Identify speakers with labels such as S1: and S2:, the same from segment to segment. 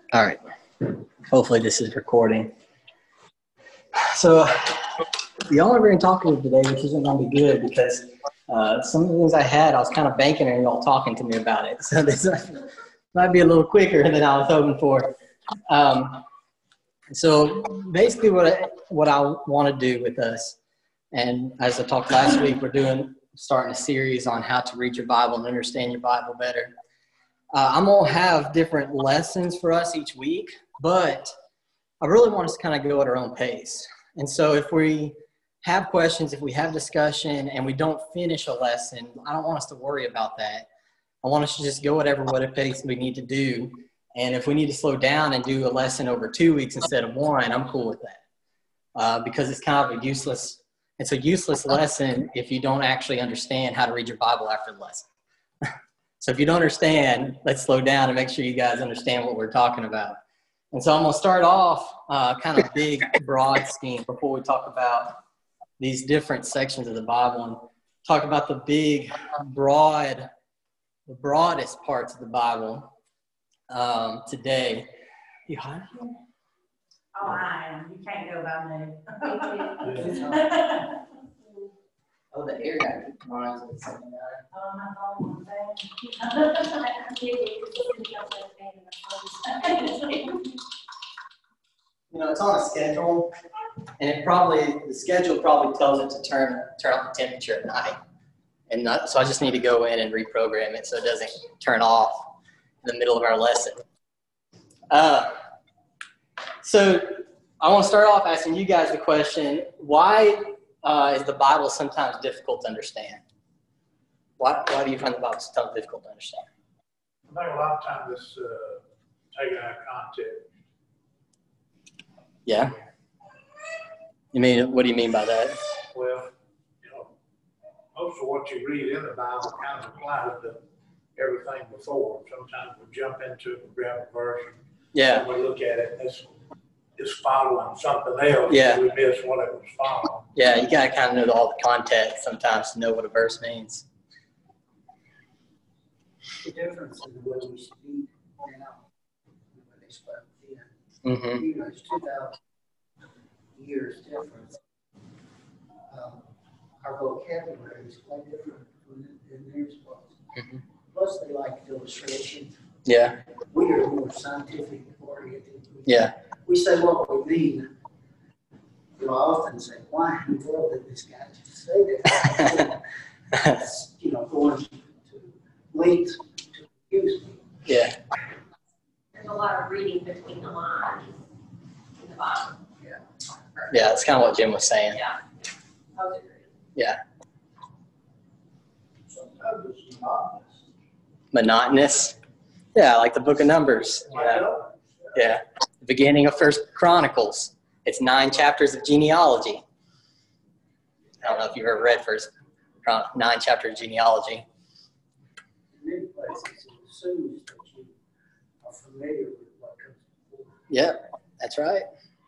S1: All right. Hopefully this is recording. So y'all are going to talk to me today, which isn't going to be good because some of the things I was kind of banking on y'all talking to me about it. So this might be a little quicker than I was hoping for. So basically what I want to do with us, and as I talked last week, we're starting a series on how to read your Bible and understand your Bible better. I'm going to have different lessons for us each week, but I really want us to kind of go at our own pace. And so if we have questions, if we have discussion, and we don't finish a lesson, I don't want us to worry about that. I want us to just go at what pace we need to do. And if we need to slow down and do a lesson over 2 weeks instead of one, I'm cool with that. Because it's kind of it's a useless lesson if you don't actually understand how to read your Bible after the lesson. So if you don't understand, let's slow down and make sure you guys understand what we're talking about. And so I'm going to start off kind of big, broad scheme before we talk about these different sections of the Bible and talk about the big, the broadest parts of the Bible today. You hot?
S2: Oh, I am. You can't go by me.
S1: Oh, the air guy. Mine's at 79.
S2: Oh, my phone
S1: It's on a schedule, and the schedule probably tells it to turn up the temperature at night. And so I just need to go in and reprogram it so it doesn't turn off in the middle of our lesson. So I want to start off asking you guys the question, why is the Bible sometimes difficult to understand? Why do you find the Bible sometimes difficult to understand?
S3: I think a lot of times it's taken out of context.
S1: Yeah. What do you mean by that?
S3: Well, most of what you read in the Bible kind of applies to everything before. Sometimes we jump into it and grab a verse.
S1: Yeah.
S3: And we look at it, it's following something else.
S1: Yeah.
S3: We miss what it was following.
S1: Yeah, you got to kind of know all the context sometimes to know what a verse means.
S4: The difference in the way we speak now and when they spoke then.
S1: Mm-hmm.
S4: It's 2,000 years difference. Our vocabulary is quite different than theirs was.
S1: Mm-hmm.
S4: Plus, they like illustrations.
S1: Yeah.
S4: We are more scientific oriented.
S1: Yeah.
S4: We say what we mean. I often say, why in the world did this guy just say that? Going to lengths to confuse me.
S1: Yeah.
S2: There's a lot of reading between the lines in the Bible.
S1: Yeah, that's kind of what Jim was saying.
S2: Yeah. I would agree.
S1: Yeah.
S4: Sometimes it's monotonous.
S1: Monotonous? Yeah, like the book of Numbers. Yeah. The beginning of First Chronicles. It's 9 chapters of genealogy. I don't know if you've ever read 9 chapters of genealogy.
S4: In many places, it assumes that you are familiar with what comes before.
S1: Yeah, that's right.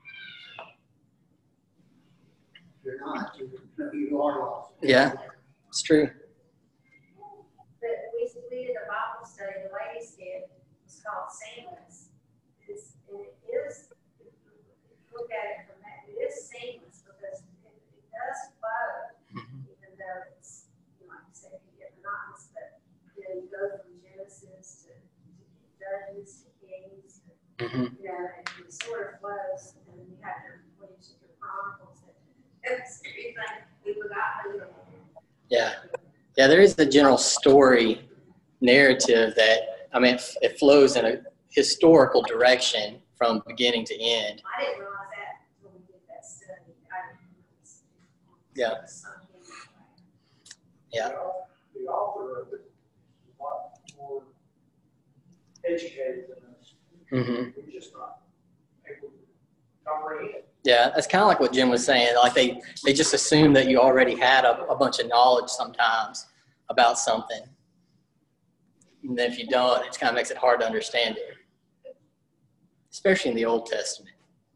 S4: If you're not, you are lost.
S1: Yeah, it's true.
S2: But we did a Bible study, the ladies did, it's called Seamless. It is, if you look at it from that, it is seamless because it does flow, even though it's, like you said, you get monotonous, but you go from Genesis to Judges to Kings,
S1: Mm-hmm.
S2: and it sort of flows, and then you have when you see your Chronicles, it's everything we forgot a little.
S1: Yeah. Yeah, there is the general story narrative that, it flows in a historical direction from beginning to end.
S2: I didn't realize that when we did that study.
S1: Yeah. Yeah.
S3: The author of it is a lot more educated than us.
S1: Mm-hmm.
S3: We're just not able to comprehend.
S1: Yeah, that's kind of like what Jim was saying. Like they just assume that you already had a bunch of knowledge sometimes about something. And then if you don't, it kind of makes it hard to understand it. Especially in the Old Testament.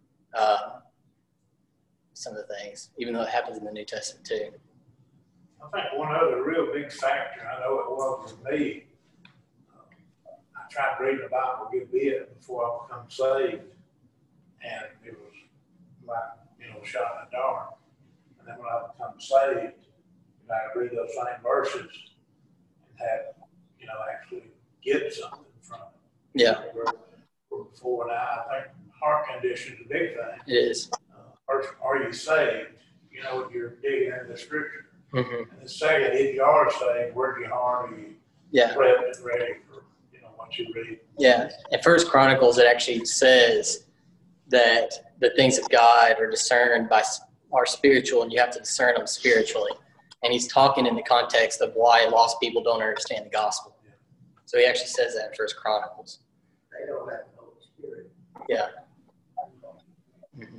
S1: Some of the things, even though it happens in the New Testament too.
S3: I think one other real big factor, I know it was with me, I tried reading the Bible a good bit before I become saved, and it was like, shot in the dark. And then when I become saved, I read those same verses and have, actually get something from it.
S1: Yeah.
S3: Where before now, I think heart condition is a big thing.
S1: It is.
S3: Are you saved? You're digging into the scripture.
S1: Mm-hmm.
S3: And the second, if you are saved, where's your heart? Are you prepped and ready for, what you read?
S1: Yeah. In 1 Chronicles, it actually says that the things of God are discerned are spiritual, and you have to discern them spiritually. And he's talking in the context of why lost people don't understand the gospel.
S3: Yeah.
S1: So he actually says that in 1 Chronicles.
S4: They don't have the Holy Spirit.
S1: Yeah. Mm-hmm.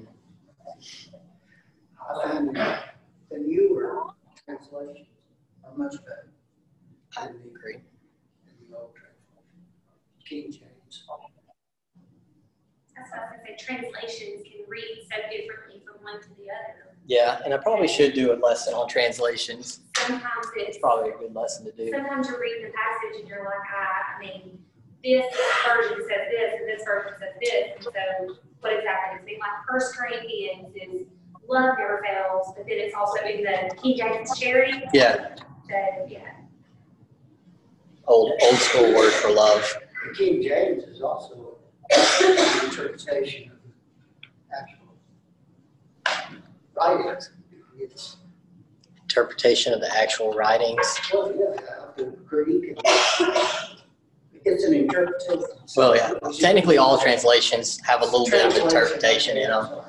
S4: I find that the newer translations are much better
S1: I agree.
S4: than the old translation. King James.
S5: That's why I say translations can read so differently from one to the other.
S1: Yeah, and I probably should do a lesson on translations.
S5: Sometimes
S1: It's probably a good lesson to do.
S5: sometimes you're reading the passage and you're like, I mean, this version says this and this version says this, and so what exactly does it mean? Like 1 Corinthians is love never fails, but then it's also in the King James charity.
S1: Yeah.
S5: So yeah.
S1: Old school word for love.
S4: The King James is also an interpretation of actual writings. It's,
S1: Interpretation of the actual writings.
S4: well, yeah, the Greek. It's an interpretation.
S1: Well, yeah. Technically, all translations have a little bit of interpretation in them.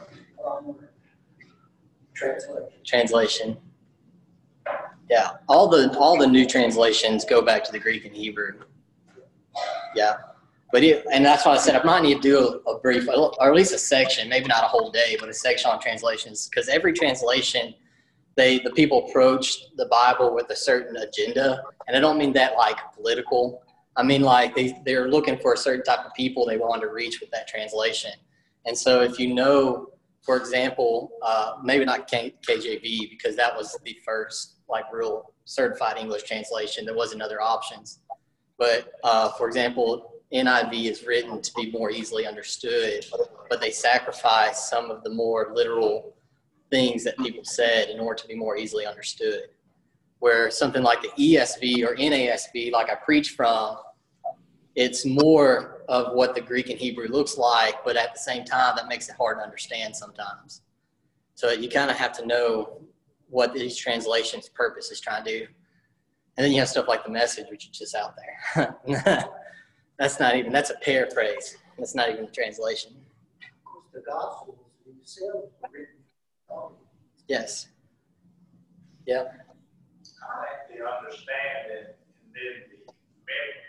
S1: Translation. Yeah. All the new translations go back to the Greek and Hebrew. Yeah. But and that's why I said I might need to do a brief, or at least a section, maybe not a whole day, but a section on translations, because every translation, the people approach the Bible with a certain agenda, and I don't mean that like political. I mean like they're looking for a certain type of people they want to reach with that translation. And so if for example, maybe not KJV, because that was the first like real certified English translation. There wasn't other options. But for example, NIV is written to be more easily understood, but they sacrifice some of the more literal things that people said in order to be more easily understood. Where something like the ESV or NASB, like I preach from, it's more of what the Greek and Hebrew looks like, but at the same time, that makes it hard to understand sometimes. So you kind of have to know what these translations' purpose is trying to do. And then you have stuff like the Message, which is just out there. That's a paraphrase. That's not even a translation.
S4: Of course, the Gospels themselves were written.
S1: Yes. Yeah.
S3: I think the understanding and then the memory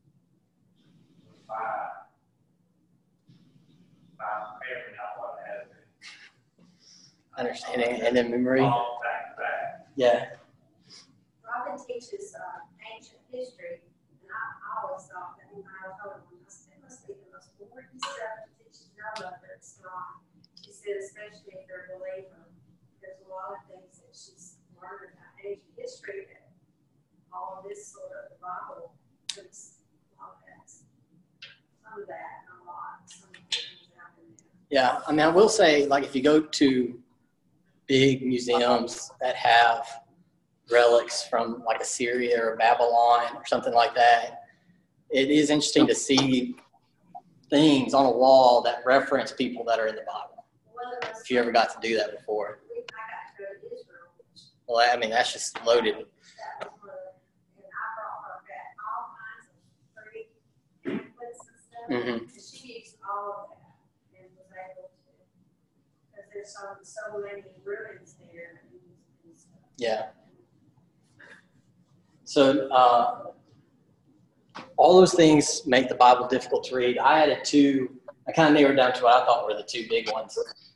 S3: by memory, not what has been.
S1: Understanding and then memory.
S3: All back to back.
S1: Yeah.
S2: Robin teaches ancient history, and I always thought that when I told him, it must be the most boring stuff to teach none of it. It's not. She said, especially if they're a believer, there's a lot of things that she's learned about ancient history that all of this sort of the Bible puts a lot of that. Some of that, and a lot. Some of the things out in there.
S1: Yeah. I mean, I will say, like, if you go to big museums that have relics from like Assyria or Babylon or something like that, it is interesting to see things on a wall that reference people that are in the Bible. If you ever got to do that before.
S2: I got to go to Israel.
S1: Well, I mean, that's just loaded.
S2: That was one of, and I brought her back all kinds of pretty pamphlets and stuff.
S1: Mm-hmm.
S2: And she used all of that and was able to, because there's so many ruins there and stuff.
S1: Yeah. So all those things make the Bible difficult to read. I added two. I kind of narrowed down to what I thought were the two big ones.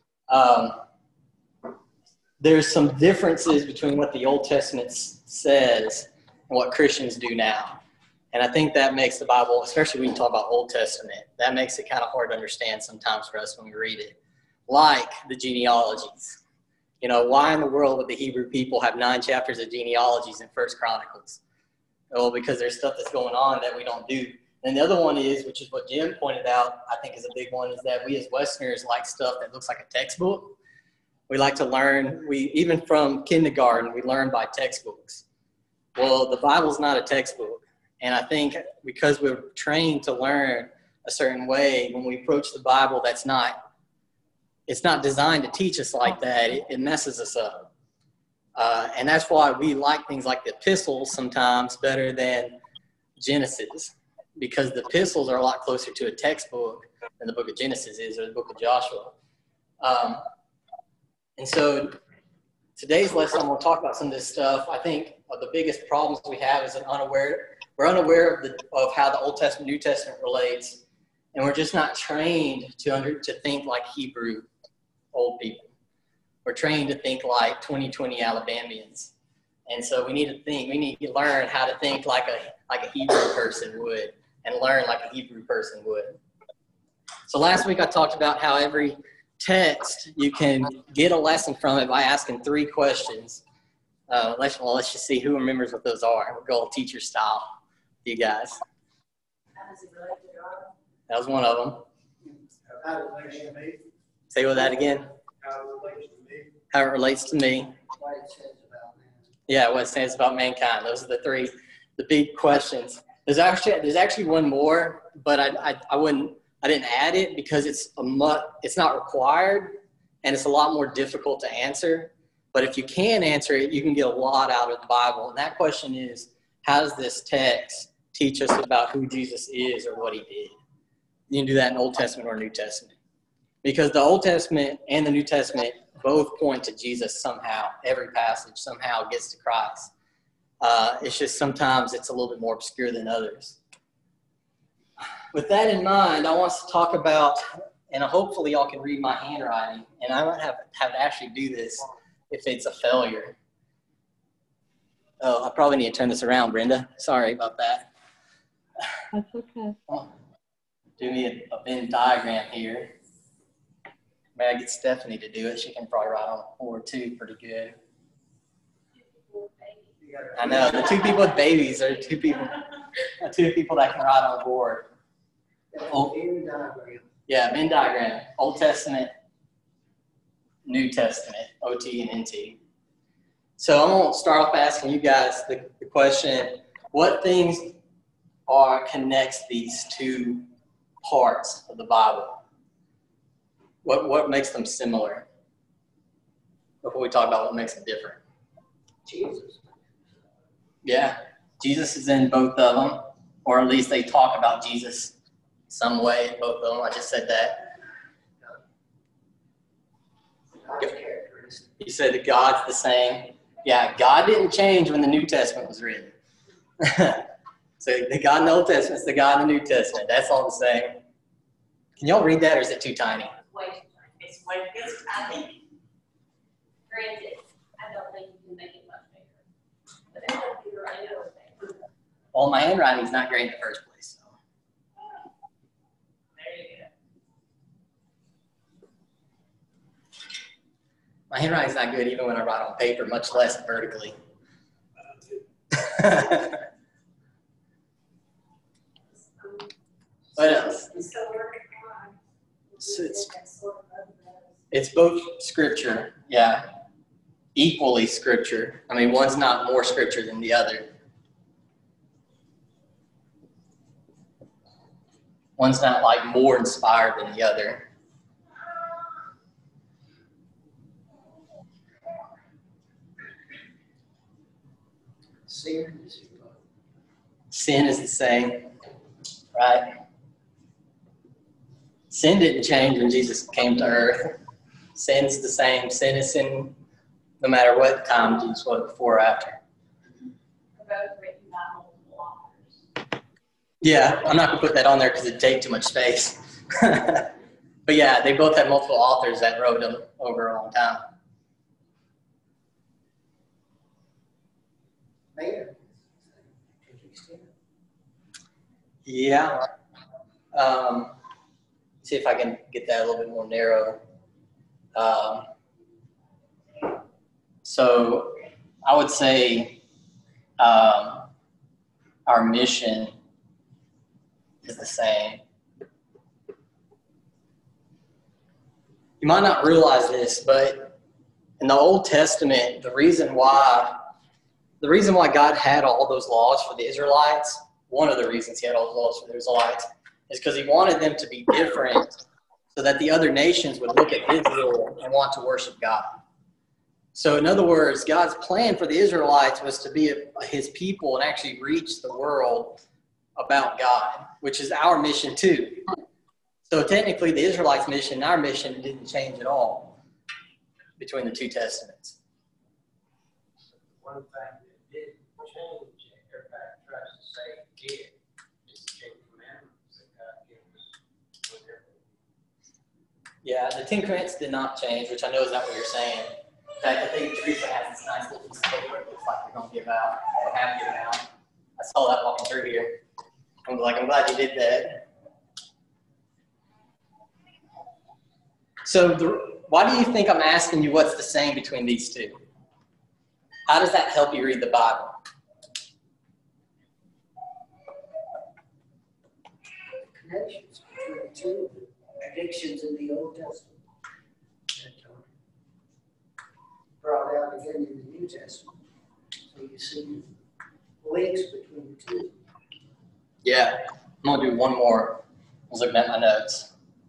S1: There's some differences between what the Old Testament says and what Christians do now. And I think that makes the Bible, especially when you talk about Old Testament, that makes it kind of hard to understand sometimes for us when we read it. Like the genealogies. You know, why in the world would the Hebrew people have 9 chapters of genealogies in 1 Chronicles? Well, because there's stuff that's going on that we don't do. And the other one is, which is what Jim pointed out, I think is a big one, is that we as Westerners like stuff that looks like a textbook. We like to learn, even from kindergarten, we learn by textbooks. Well, the Bible's not a textbook. And I think because we're trained to learn a certain way, when we approach the Bible, it's not designed to teach us like that. It messes us up. And that's why we like things like the epistles sometimes better than Genesis, because the epistles are a lot closer to a textbook than the book of Genesis is, or the book of Joshua. And so today's lesson, I'm going to talk about some of this stuff. I think the biggest problems we have is we're unaware of how the Old Testament, New Testament relates, and we're just not trained to think like Hebrew old people. We're trained to think like 2020 Alabamians. And so we need to learn how to think like a Hebrew person would, and learn like a Hebrew person would. So last week I talked about how every text, you can get a lesson from it by asking 3 questions. Let's just see who remembers what those are. We'll go teacher style, you guys. That was one of them.
S4: How it relates to me.
S1: Say that again. How it relates to me.
S4: What it says about man.
S1: Yeah, what it says about mankind. Those are the big questions. There's actually one more, but I didn't add it because it's not required, and it's a lot more difficult to answer. But if you can answer it, you can get a lot out of the Bible. And that question is, how does this text teach us about who Jesus is or what he did? You can do that in Old Testament or New Testament. Because the Old Testament and the New Testament both point to Jesus somehow. Every passage somehow gets to Christ. It's just sometimes it's a little bit more obscure than others. With that in mind, I want to talk about, and hopefully y'all can read my handwriting, and I might have to actually do this if it's a failure. Oh, I probably need to turn this around, Brenda. Sorry about that.
S6: That's okay.
S1: Do me a Venn diagram here. Maybe I get Stephanie to do it. She can probably write on the board too pretty good. I know, the 2 people with babies are 2 people that can write on the board.
S4: Venn diagram.
S1: Yeah, Venn diagram. Old Testament, New Testament, OT and NT. So I'm going to start off asking you guys the question, what things connects these 2 parts of the Bible? What makes them similar? Before we talk about what makes them different.
S4: Jesus.
S1: Yeah, Jesus is in both of them, or at least they talk about Jesus some way in both of them. I just said that.
S4: God's characteristic.
S1: You said that God's the same. Yeah, God didn't change when the New Testament was written. So the God in the Old Testament is the God in the New Testament. That's all the same. Can y'all read that, or is it too tiny?
S5: It's tiny. Granted, I don't think you can make it much bigger. But that would be right over.
S1: Well, my handwriting's not great in the first place. So.
S5: There you go.
S1: My handwriting's not good even when I write on paper, much less vertically. What else? It's both scripture, yeah. Equally scripture. I mean, one's not more scripture than the other. One's not like more inspired than the other. Sin is the same, right? Sin didn't change when Jesus came to earth. Sin's the same. Sin is sin no matter what time Jesus was before or after.
S5: Both written by multiple authors.
S1: Yeah, I'm not going to put that on there because it'd take too much space. But yeah, they both had multiple authors that wrote them over a long time. Yeah. See if I can get that a little bit more narrow. So I would say our mission is the same. You might not realize this, but in the Old Testament, the reason why God had all those laws for the Israelites, one of the reasons he had all those laws for the Israelites, is because he wanted them to be different so that the other nations would look at Israel and want to worship God. So in other words, God's plan for the Israelites was to be his people and actually reach the world about God, which is our mission too. So technically the Israelites' mission and our mission didn't change at all between the two testaments.
S7: One thing that did change, and everybody tries to say it did, is the Ten Commandments that God gave us.
S1: Yeah, the Ten Commandments did not change, which I know is not what you're saying. In fact, I think Teresa has this nice little piece of paper it looks like they're going to give out, or have given out. I saw that walking through here. I'm glad you did that. So why do you think I'm asking you what's the same between these two? How does that help you read the Bible?
S4: Connections between the two, the predictions in the Old Testament that are brought out again in the New Testament. So you see links between the two.
S1: Yeah, I'm going to do one more. I was looking at my notes.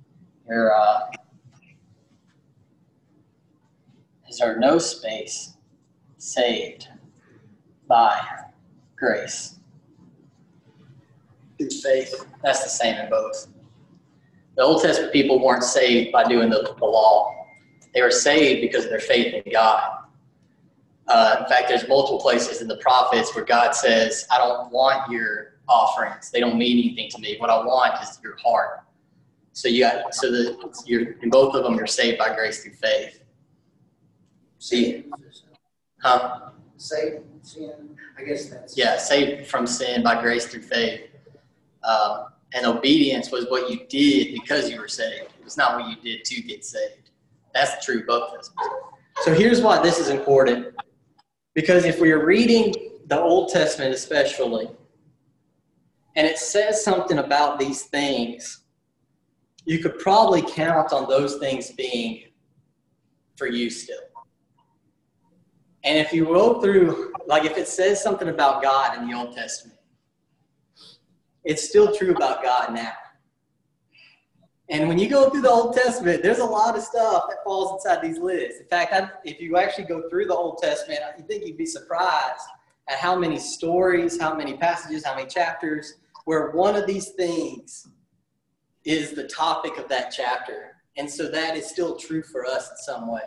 S1: Is there no space saved by grace through faith? That's the same in both. The Old Testament people weren't saved by doing the law. They were saved because of their faith in God. In fact, there's multiple places in the prophets where God says, I don't want your offerings. They don't mean anything to me. What I want is your heart. So in both of them, you're saved by grace through faith. See? Huh?
S4: Saved from sin, I guess that's.
S1: Yeah, saved from sin by grace through faith. And obedience was what you did because you were saved. It was not what you did to get saved. That's true both of us. So here's why this is important. Because if we are reading the Old Testament especially, and it says something about these things, you could probably count on those things being for you still. And if you roll through, like if it says something about God in the Old Testament, it's still true about God now. And when you go through the Old Testament, there's a lot of stuff that falls inside these lists. In fact, if you actually go through the Old Testament, I think you'd be surprised at how many stories, how many passages, how many chapters, where one of these things is the topic of that chapter. And so that is still true for us in some way.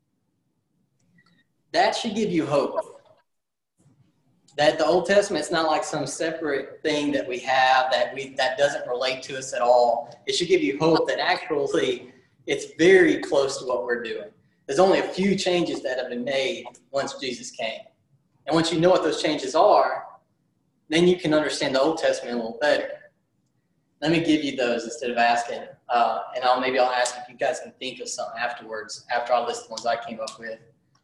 S1: That should give you hope. That the Old Testament is not like some separate thing that we have that doesn't relate to us at all. It should give you hope that actually it's very close to what we're doing. There's only a few changes that have been made once Jesus came. And once you know what those changes are, then you can understand the Old Testament a little better. Let me give you those instead of asking. And maybe I'll ask if you guys can think of some afterwards, after I list the ones I came up with.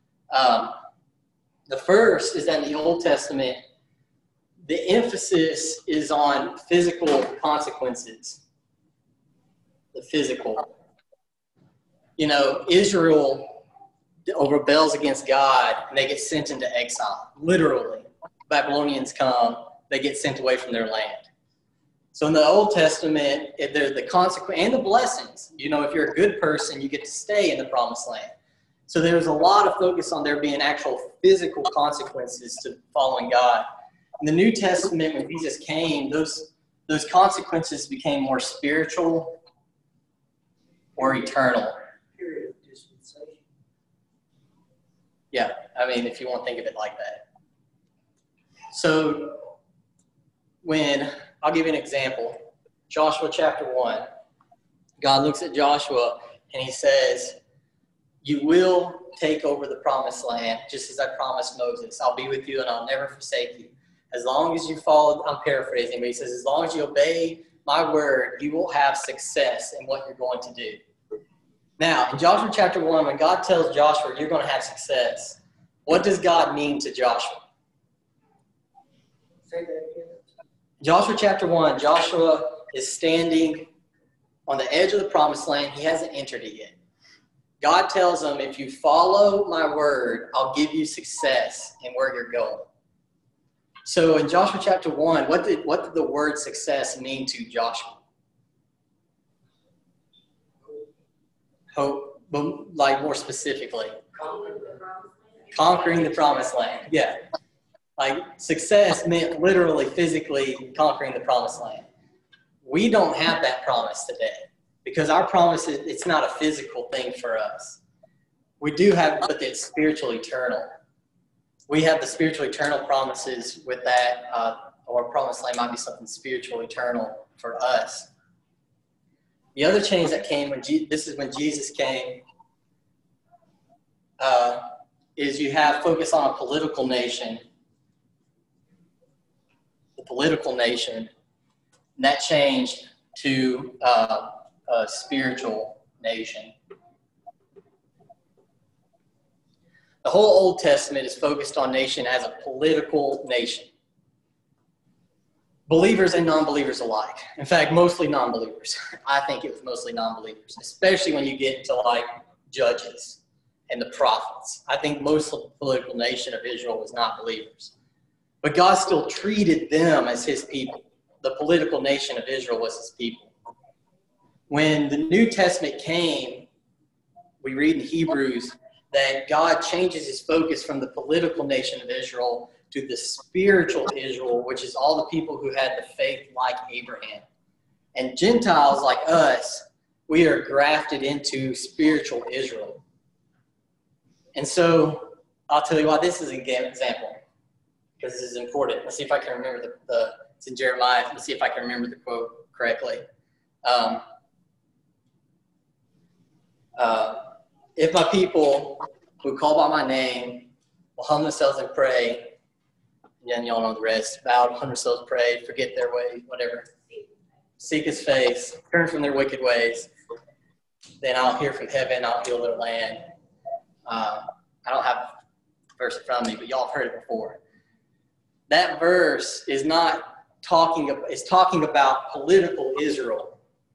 S1: The first is that in the Old Testament, the emphasis is on physical consequences. The physical. You know, Israel rebels against God and they get sent into exile. Literally. Babylonians come, they get sent away from their land. So in the Old Testament, there's the consequence and the blessings. You know, if you're a good person, you get to stay in the promised land. So there's a lot of focus on there being actual physical consequences to following God. In the New Testament, when Jesus came, those consequences became more spiritual or eternal.
S4: Period of dispensation.
S1: Yeah, I mean, if you want to think of it like that. So I'll give you an example. Joshua chapter 1, God looks at Joshua and he says, you will take over the promised land, just as I promised Moses. I'll be with you and I'll never forsake you. As long as you follow, I'm paraphrasing, but he says, as long as you obey my word, you will have success in what you're going to do. Now, in Joshua chapter 1, when God tells Joshua, you're going to have success, what does God mean to Joshua?
S4: Say that again.
S1: Joshua chapter 1, Joshua is standing on the edge of the promised land. He hasn't entered it yet. God tells him, if you follow my word, I'll give you success in where you're going. So in Joshua chapter 1, what did the word success mean to Joshua? Hope, but like more specifically. Conquering the promised land. Yeah. Like success meant literally, physically conquering the promised land. We don't have that promise today because our promise is, it's not a physical thing for us. We do have, but it's spiritual eternal. We have the spiritual eternal promises with that, or promised land might be something spiritual eternal for us. The other change that came when this is when Jesus came, is you have focus on a political nation, the political nation, and that changed to a spiritual nation. The whole Old Testament is focused on nation as a political nation. Believers and non-believers alike. In fact, mostly non-believers. I think it was mostly non-believers, especially when you get to like Judges and the prophets. I think most of the political nation of Israel was not believers. But God still treated them as his people. The political nation of Israel was his people. When the New Testament came, we read in Hebrews that God changes his focus from the political nation of Israel to the spiritual Israel, which is all the people who had the faith like Abraham. And Gentiles like us, we are grafted into spiritual Israel. And so I'll tell you why this is an example, because this is important. Let's see if I can remember it's in Jeremiah. Let's see if I can remember the quote correctly. If my people who call by my name will humble themselves and pray, and y'all know the rest, bow, humble themselves, pray, forget their way, whatever, seek his face, turn from their wicked ways, then I'll hear from heaven, I'll heal their land. I don't have the verse in front of me, but y'all have heard it before. That verse is not talking about political Israel.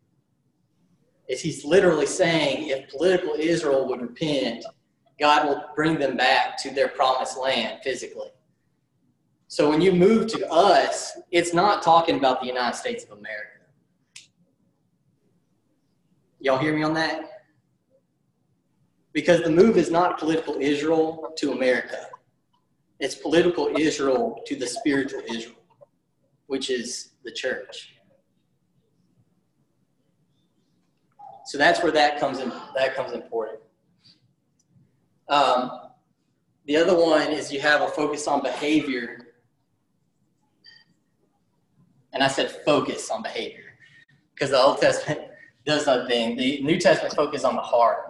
S1: He's literally saying if political Israel would repent, God will bring them back to their promised land physically. So when you move to us, it's not talking about the United States of America. Y'all hear me on that? Because the move is not political Israel to America. It's political Israel to the spiritual Israel, which is the church. So that's where that comes in. That comes important. The other one is you have a focus on behavior. And I said focus on behavior because the Old Testament does that thing. The New Testament focuses on the heart.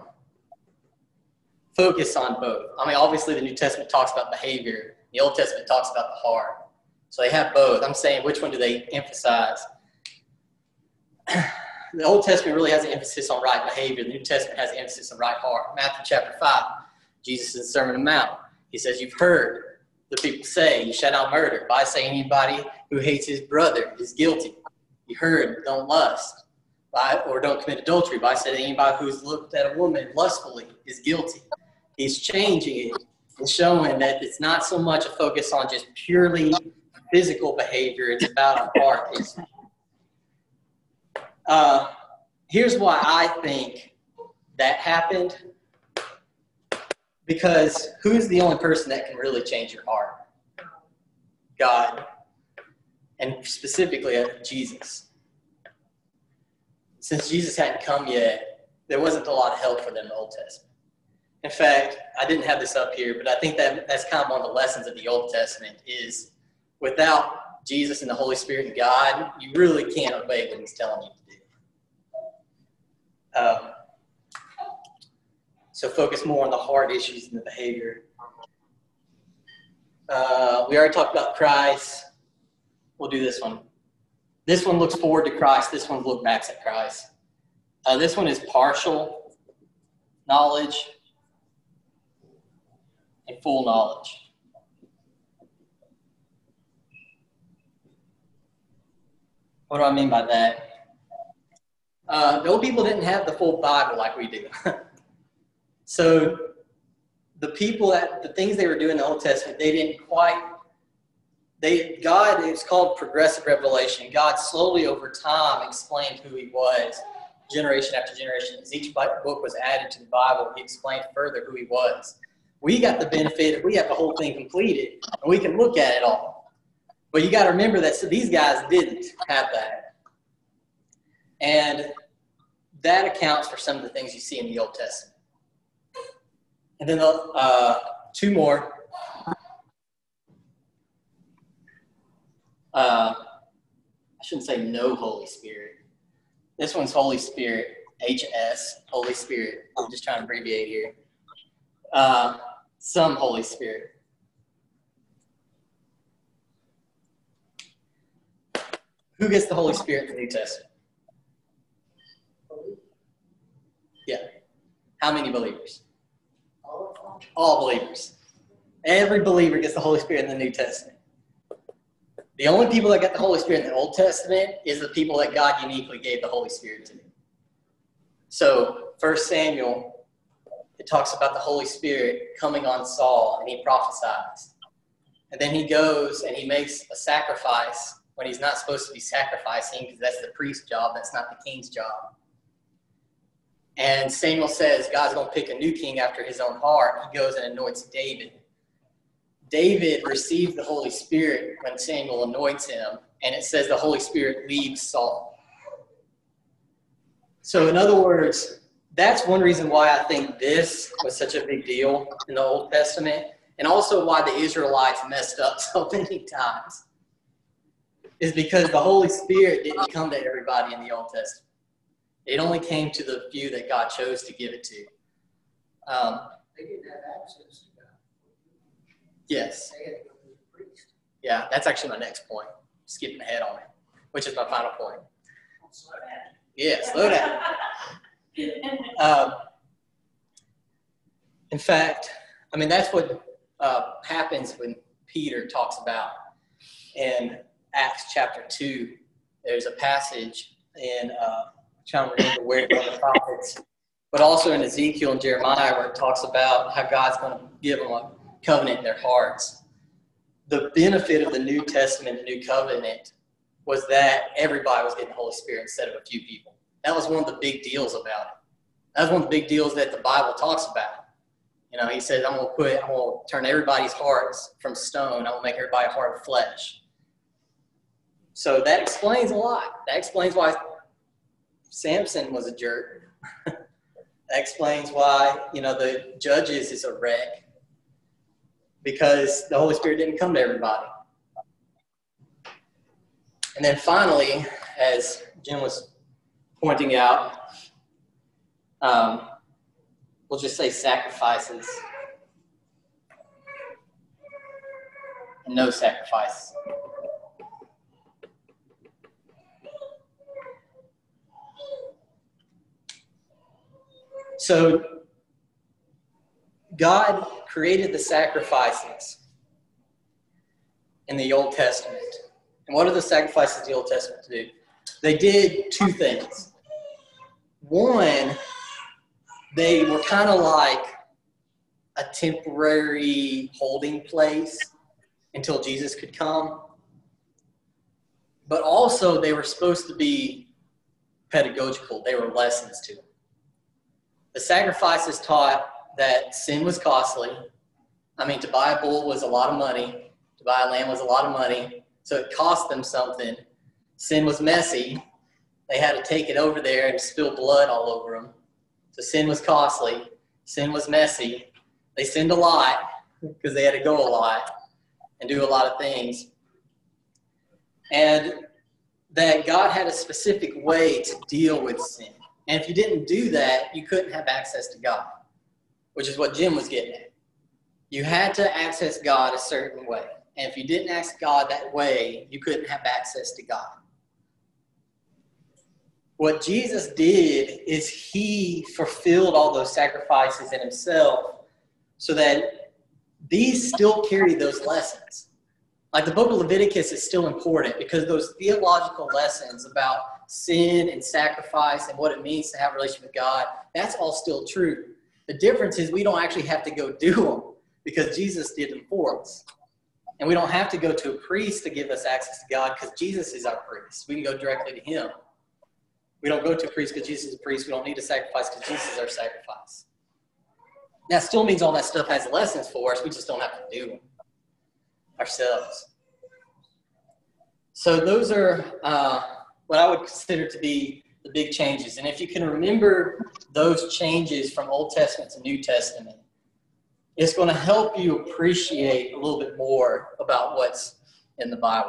S1: Focus on both. I mean, obviously the New Testament talks about behavior. The Old Testament talks about the heart. So they have both. I'm saying which one do they emphasize? The Old Testament really has an emphasis on right behavior. The New Testament has an emphasis on right heart. Matthew chapter 5, Jesus in the Sermon on the Mount. He says, you've heard the people say, you shall not murder. If I say anybody who hates his brother is guilty. You heard, don't lust. Or don't commit adultery. If I say anybody who's looked at a woman lustfully is guilty. He's changing it and showing that it's not so much a focus on just purely physical behavior. It's about a heart issue. Here's why I think that happened. Because who's the only person that can really change your heart? God. And specifically Jesus. Since Jesus hadn't come yet, there wasn't a lot of help for them in the Old Testament. In fact, I didn't have this up here, but I think that's kind of one of the lessons of the Old Testament is without Jesus and the Holy Spirit and God, you really can't obey what he's telling you to do. So focus more on the heart issues than the behavior. We already talked about Christ. We'll do this one. This one looks forward to Christ. This one looks back at Christ. This one is partial knowledge and full knowledge. What do I mean by that? The old people didn't have the full Bible like we do. So the things they were doing in the Old Testament, they didn't quite, God, it's called progressive revelation. God slowly over time explained who he was, generation after generation. As each book was added to the Bible, he explained further who he was. We got the benefit of, we have the whole thing completed, and we can look at it all. But you got to remember that these guys didn't have that. And that accounts for some of the things you see in the Old Testament. And then two more. I shouldn't say no Holy Spirit. This one's Holy Spirit, HS, Holy Spirit. I'm just trying to abbreviate here. Some Holy Spirit. Who gets the Holy Spirit in the New Testament? Yeah. How many believers? All believers. Every believer gets the Holy Spirit in the New Testament. The only people that get the Holy Spirit in the Old Testament is the people that God uniquely gave the Holy Spirit to. So 1 Samuel, it talks about the Holy Spirit coming on Saul, and he prophesies. And then he goes and he makes a sacrifice when he's not supposed to be sacrificing, because that's the priest's job, that's not the king's job. And Samuel says God's going to pick a new king after his own heart. He goes and anoints David. David received the Holy Spirit when Samuel anoints him, and it says the Holy Spirit leaves Saul. So in other words, that's one reason why I think this was such a big deal in the Old Testament, and also why the Israelites messed up so many times, is because the Holy Spirit didn't come to everybody in the Old Testament. It only came to the few that God chose to give it to.
S4: They didn't have access to God.
S1: Yes.
S4: They had to go through the priest.
S1: Yeah, that's actually my next point. Skipping ahead on it, which is my final point.
S4: Slow down.
S1: Yeah, slow down. In fact, I mean, that's what happens when Peter talks about in Acts chapter 2. There's a passage in, I'm trying to remember where one of the prophets, but also in Ezekiel and Jeremiah, where it talks about how God's going to give them a covenant in their hearts. The benefit of the New Testament, the New Covenant, was that everybody was getting the Holy Spirit instead of a few people. That was one of the big deals about it. That's one of the big deals that the Bible talks about. You know, he said, I'm going to turn everybody's hearts from stone. I'm going to make everybody a heart of flesh. So that explains a lot. That explains why Samson was a jerk. That explains why, the Judges is a wreck. Because the Holy Spirit didn't come to everybody. And then finally, as Jim was pointing out, we'll just say sacrifices and no sacrifice. So God created the sacrifices in the Old Testament. And what are the sacrifices of the Old Testament do? They did two things. One, they were kind of like a temporary holding place until Jesus could come. But also, they were supposed to be pedagogical. They were lessons to them. The sacrifices taught that sin was costly. I mean, to buy a bull was a lot of money. To buy a lamb was a lot of money. So it cost them something. Sin was messy. They had to take it over there and spill blood all over them. So sin was costly. Sin was messy. They sinned a lot because they had to go a lot and do a lot of things. And that God had a specific way to deal with sin. And if you didn't do that, you couldn't have access to God, which is what Jim was getting at. You had to access God a certain way. And if you didn't ask God that way, you couldn't have access to God. What Jesus did is he fulfilled all those sacrifices in himself so that these still carry those lessons. Like the book of Leviticus is still important because those theological lessons about sin and sacrifice and what it means to have a relationship with God, that's all still true. The difference is we don't actually have to go do them because Jesus did them for us. And we don't have to go to a priest to give us access to God because Jesus is our priest. We can go directly to him. We don't go to a priest because Jesus is a priest. We don't need a sacrifice because Jesus is our sacrifice. That still means all that stuff has lessons for us. We just don't have to do them ourselves. So those are what I would consider to be the big changes. And if you can remember those changes from Old Testament to New Testament, it's going to help you appreciate a little bit more about what's in the Bible.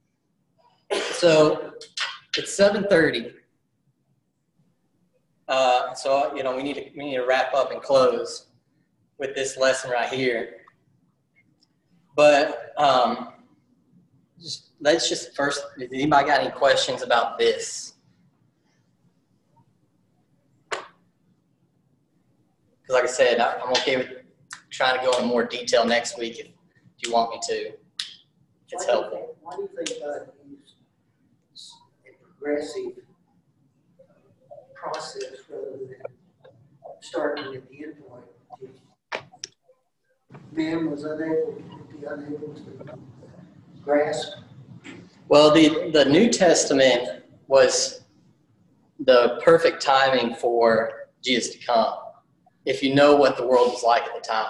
S1: So it's 7:30. So we need to wrap up and close with this lesson right here. But let's just first, has anybody got any questions about this? Because like I said, I'm okay with trying to go into more detail next week if you want me to. If it's helpful.
S4: Why do you think God used a progressive process rather than starting at the end point? Man was unable to grasp.
S1: Well, the New Testament was the perfect timing for Jesus to come. If you know what the world was like at the time.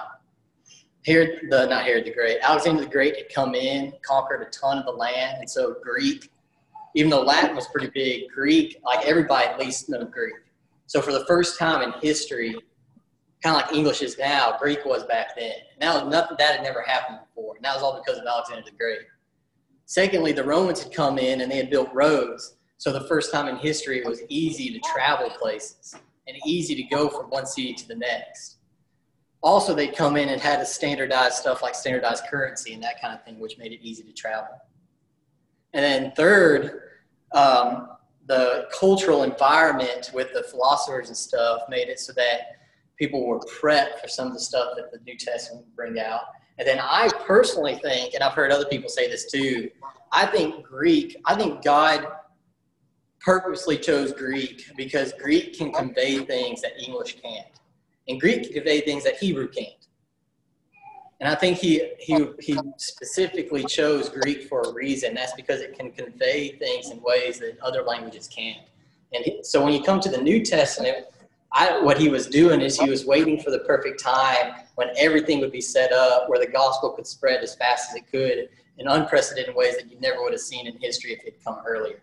S1: Alexander the Great had come in, conquered a ton of the land, and so Greek, even though Latin was pretty big, Greek, like everybody at least knew Greek. So for the first time in history, kind of like English is now, Greek was back then. Now that had never happened before, and that was all because of Alexander the Great. Secondly, the Romans had come in and they had built roads, so the first time in history it was easy to travel places and easy to go from one city to the next. Also, they'd come in and had to standardize stuff like standardized currency and that kind of thing, which made it easy to travel. And then third, the cultural environment with the philosophers and stuff made it so that people were prepped for some of the stuff that the New Testament would bring out. And then I personally think, and I've heard other people say this too, I think God purposely chose Greek because Greek can convey things that English can't. And Greek can convey things that Hebrew can't. And I think he specifically chose Greek for a reason. That's because it can convey things in ways that other languages can't. And so when you come to the New Testament, what he was doing is he was waiting for the perfect time when everything would be set up, where the gospel could spread as fast as it could in unprecedented ways that you never would have seen in history if it had come earlier.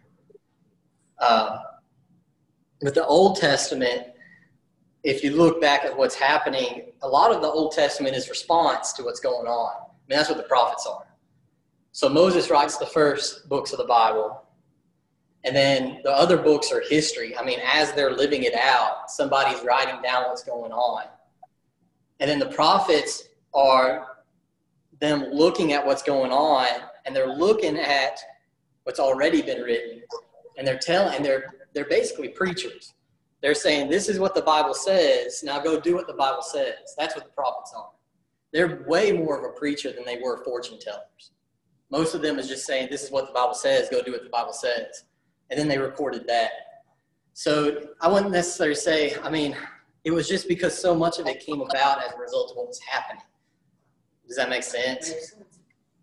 S1: With the Old Testament, if you look back at what's happening, a lot of the Old Testament is response to what's going on. I mean, that's what the prophets are. So Moses writes the first books of the Bible, and then the other books are history. I mean, as they're living it out, somebody's writing down what's going on. And then the prophets are them looking at what's going on, and they're looking at what's already been written, and they're basically preachers. They're saying, this is what the Bible says. Now go do what the Bible says. That's what the prophets are. They're way more of a preacher than they were fortune tellers. Most of them is just saying, this is what the Bible says. Go do what the Bible says. And then they recorded that. So I wouldn't necessarily say, it was just because so much of it came about as a result of what was happening. Does that make sense?
S4: Makes sense.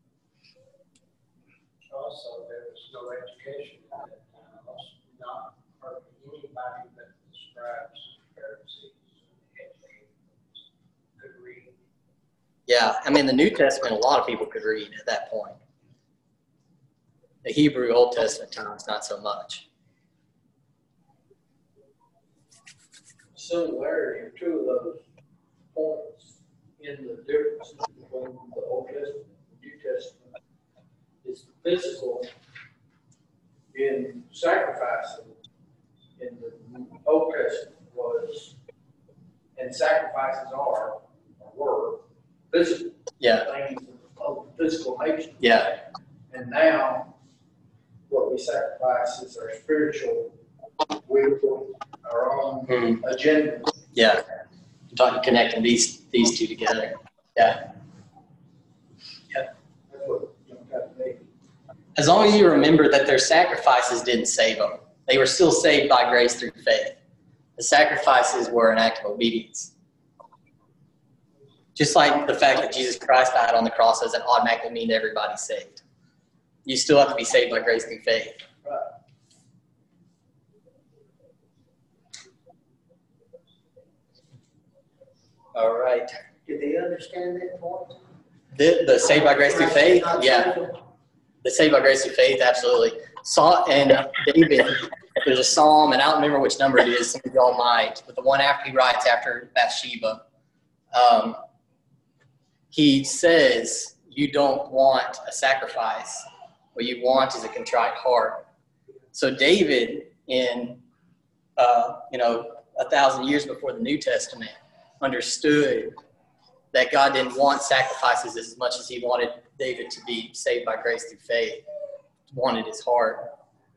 S7: Also, there was no education at that time. Not hardly anybody but the scribes and Pharisees could read.
S1: Yeah, the New Testament, a lot of people could read at that point. The Hebrew Old Testament times, not so much.
S8: Similarity in two of those points in the difference between the Old Testament and the New Testament is the physical in sacrificing in the Old Testament was, and sacrifices are, or were, physical.
S1: Yeah.
S8: Things of physical nature.
S1: Yeah.
S8: And now, what we sacrifice is our spiritual will, our own agenda.
S1: Yeah. I'm talking connecting these two together. Yeah.
S8: That's what got to be.
S1: As long as you remember that their sacrifices didn't save them. They were still saved by grace through faith. The sacrifices were an act of obedience. Just like the fact that Jesus Christ died on the cross doesn't automatically mean everybody's saved. You still have to be saved by grace through faith. All right.
S4: Did they understand that point?
S1: The saved by grace through faith? Yeah. The saved by grace through faith, absolutely. And David, there's a psalm, and I don't remember which number it is, some of y'all might, but the one after he writes after Bathsheba, he says, you don't want a sacrifice. What you want is a contrite heart. So David, in 1,000 years before the New Testament, understood that God didn't want sacrifices as much as he wanted David to be saved by grace through faith. He wanted his heart.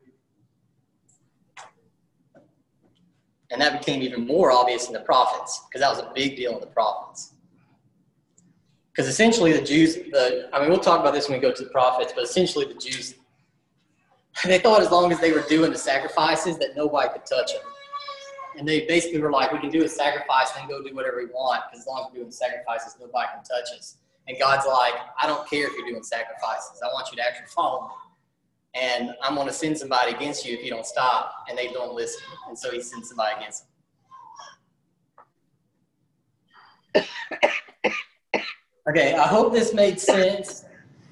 S1: And that became even more obvious in the prophets, because that was a big deal in the prophets. Because essentially the Jews, we'll talk about this when we go to the prophets, but essentially the Jews, they thought as long as they were doing the sacrifices that nobody could touch them. And they basically were like, we can do a sacrifice and then go do whatever we want, because as long as we're doing sacrifices, nobody can touch us. And God's like, I don't care if you're doing sacrifices. I want you to actually follow me. And I'm going to send somebody against you if you don't stop. And they don't listen. And so he sends somebody against them. Okay, I hope this made sense.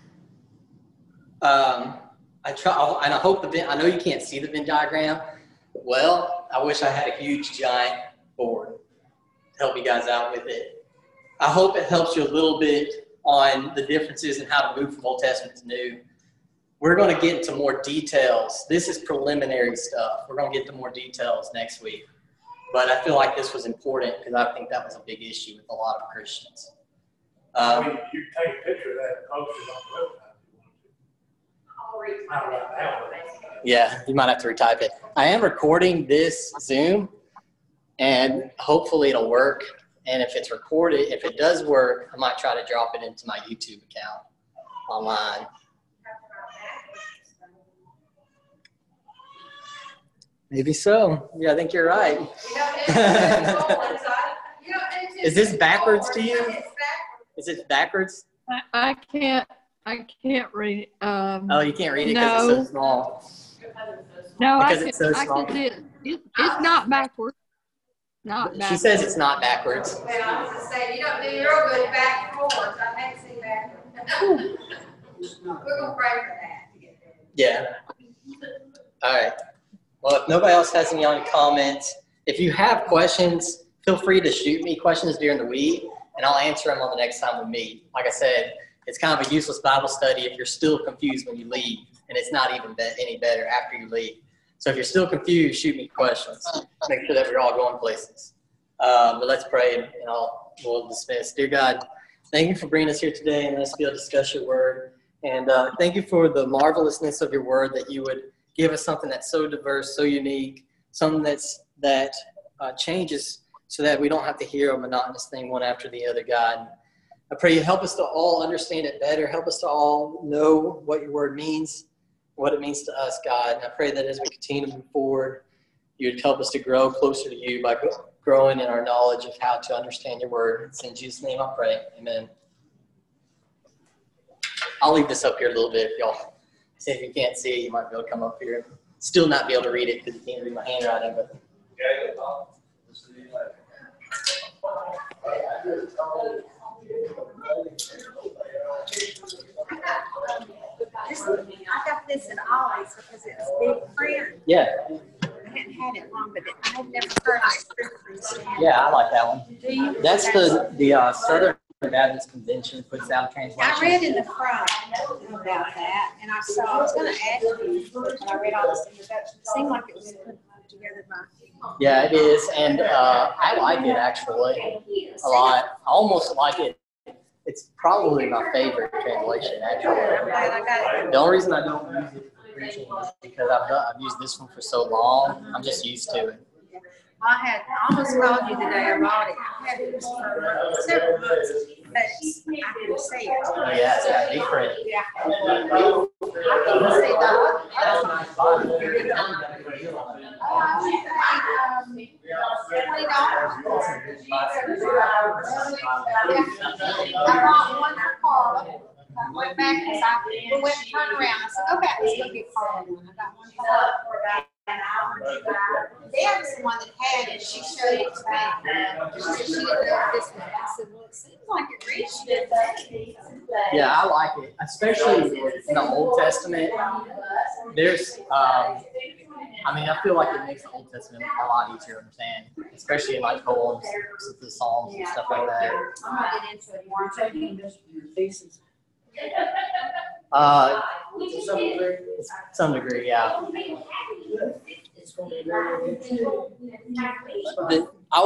S1: I know you can't see the Venn diagram. Well, I wish I had a huge, giant board to help you guys out with it. I hope it helps you a little bit on the differences in how to move from Old Testament to New. We're going to get into more details. This is preliminary stuff. We're going to get to more details next week. But I feel like this was important because I think that was a big issue with a lot of Christians.
S3: You can take a picture of that and post it on the website if you want to. Not right now.
S1: Yeah, you might have to retype it. I am recording this Zoom, and hopefully it'll work. And if it's recorded, if it does work, I might try to drop it into my YouTube account online. Maybe so. Yeah, I think you're right. Is this backwards to you? Is it backwards?
S6: I can't read it.
S1: Oh, you can't read it because it's so small.
S6: No,
S1: because it's so small.
S6: I can see it. It's not backwards. Not backwards.
S1: She says it's not backwards.
S2: Well, I was going to say, you don't do real good back and forwards. I can't see backwards. We're going to pray for that to get there.
S1: Yeah. All right. Well, if nobody else has any comments, if you have questions, feel free to shoot me questions during the week, and I'll answer them on the next time we meet. Like I said, it's kind of a useless Bible study if you're still confused when you leave, and it's not even any better after you leave. So if you're still confused, shoot me questions. Make sure that we're all going places. But let's pray, and we'll dismiss. Dear God, thank you for bringing us here today and let us be able to discuss your word. And thank you for the marvelousness of your word, that you would give us something that's so diverse, so unique, something that changes so that we don't have to hear a monotonous thing one after the other, God. I pray you help us to all understand it better. Help us to all know what your word means, what it means to us, God. And I pray that as we continue to move forward, you would help us to grow closer to you by growing in our knowledge of how to understand your word. It's in Jesus' name I pray. Amen. I'll leave this up here a little bit if y'all see. If you can't see it, you might be able to come up here. Still not be able to read it because you can't read my handwriting, but
S2: I got this in Ollie's because it's big print.
S1: yeah.
S2: I hadn't had it long, but I had never heard of scripture.
S1: Yeah, I like that one.
S2: Do you?
S1: That's the Southern Baptist Convention puts out translation.
S2: I read in the front about that, and I was going to ask you, but I read all this introduction. It seemed like it was put together by.
S1: Yeah, it is, and I like it actually a lot. I almost like it. It's probably my favorite translation actually.
S2: I'm glad I got it.
S1: The only reason I don't use it for preaching is because I've used this one for so long. I'm just used to it.
S2: I almost called you the day I bought it. I had it for several months. But I can see it.
S1: Oh, yeah, it's got different.
S2: Yeah. I can see the I bought one for Carla. I went back because we went and turned around. I said, okay, let's go get Carla one. I got one for her. Deb's the one that had it. She showed it to me. She said she didn't know this one. I said, well, it seems like it reached it.
S1: Yeah, I like it, especially in the Old Testament. There's, I mean, I feel like it makes the Old Testament a lot easier to understand, especially in like poems, the Psalms and stuff like that.
S2: I'm gonna get into it more.
S4: Your thesis.
S1: To some degree, yeah.
S4: It's going to be very interesting.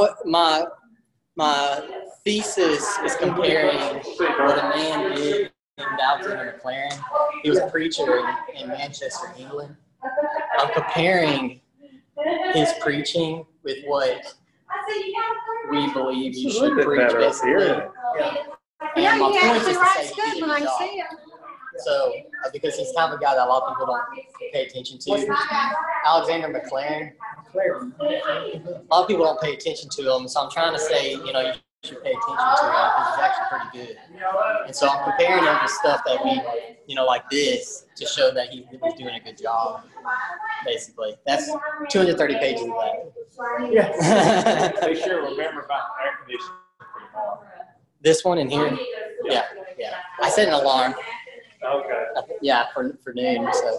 S1: My thesis is comparing what a man did in Alexander McLaren. He was a preacher in Manchester, England. I'm comparing his preaching with what we believe you should preach, basically. And my point is to say he did a good job. So, because he's kind of a guy that a lot of people don't pay attention to. Alexander McLaren, a lot of people don't pay attention to him, so I'm trying to say, you know, you should pay attention to him because he's actually pretty good. And so I'm comparing him to stuff that we, you know, like this, to show that he was doing a good job, basically. That's 230 pages of that.
S3: Yeah. They sure remember about the air conditioning pretty hard.
S1: This one in here? Yeah, yeah. I set an alarm.
S3: Okay.
S1: Yeah, for noon, so.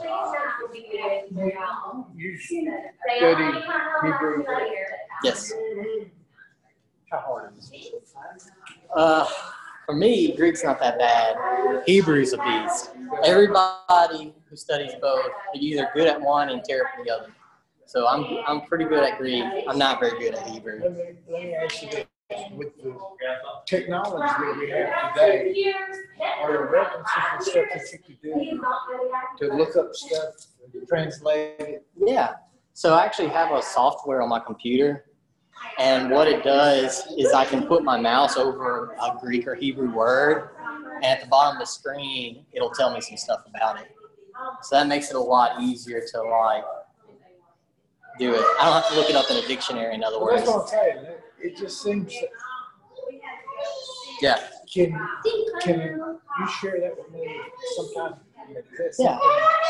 S8: You study Hebrew.
S1: Yes.
S8: How hard is it?
S1: For me, Greek's not that bad. Hebrew's a beast. Everybody who studies both, they're either good at one and terrible at the other. So I'm pretty good at Greek. I'm not very good at Hebrew.
S8: Let me ask you this. With the technology that we have today, are there references and stuff that you could do to look up stuff and translate it?
S1: Yeah. So I actually have a software on my computer, and what it does is I can put my mouse over a Greek or Hebrew word, and at the bottom of the screen, it'll tell me some stuff about it. So that makes it a lot easier to like do it. I don't have to look it up in a dictionary, in other
S8: Well,
S1: words.
S8: that's what I'm saying. It just seems that,
S1: Yeah.
S8: can you share that with me sometime?
S1: Yeah.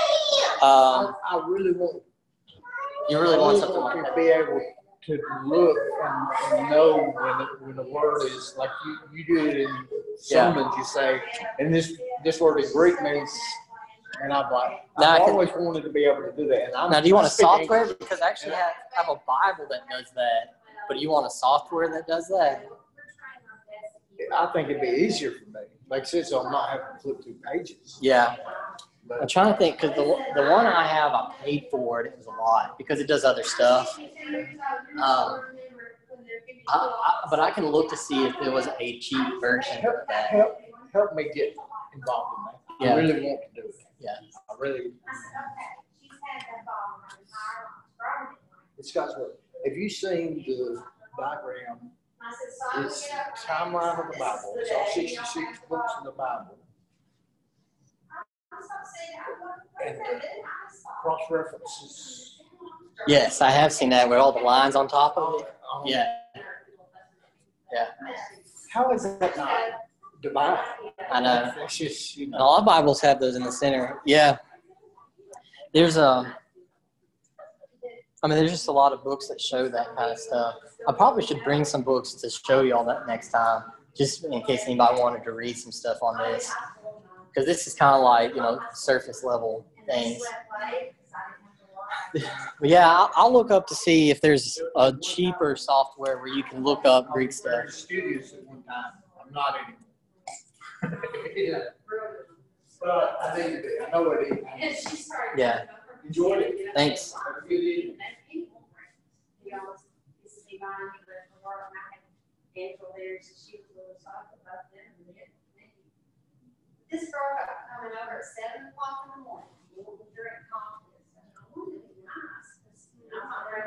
S8: I really want.
S1: You really want something like
S8: to
S1: that?
S8: be able to look and know when the word is like you do it in sermons. You say, and this word in Greek means. And I'm like, I've always wanted to be able to do that. And
S1: now, do you want a software? Because I actually have a Bible that does that. But do you want a software that does that?
S8: I think it'd be easier for me. Like I said, so I'm not having to flip through pages.
S1: Yeah. I'm trying to think, because the one I have, I paid for it. It was a lot because it does other stuff. But I can look to see if there was a cheap version of that.
S8: Help me get involved in that.
S1: Yeah.
S8: I really want to do it.
S1: Yeah.
S8: I really. It's got to. Have you seen the diagram? It's timeline of the Bible. It's all 66 books in the Bible. And cross references.
S1: Yes, I have seen that with all the lines on top of it. Yeah. Yeah.
S8: How is that not divine?
S1: I know.
S8: It's just,
S1: A lot of Bibles have those in the center. Yeah. There's there's just a lot of books that show that kind of stuff. I probably should bring some books to show you all that next time, just in case anybody wanted to read some stuff on this. Because this is kind of like, you know, surface level things. But yeah, I'll look up to see if there's a cheaper software where you can look up Greek stuff.
S8: very studious at one time. I'm not anymore. But I need to be. I know it is.
S1: Yeah.
S8: Enjoyed it.
S1: Thanks.
S8: Have a good evening.
S2: This girl got coming over at 7 o'clock in the morning.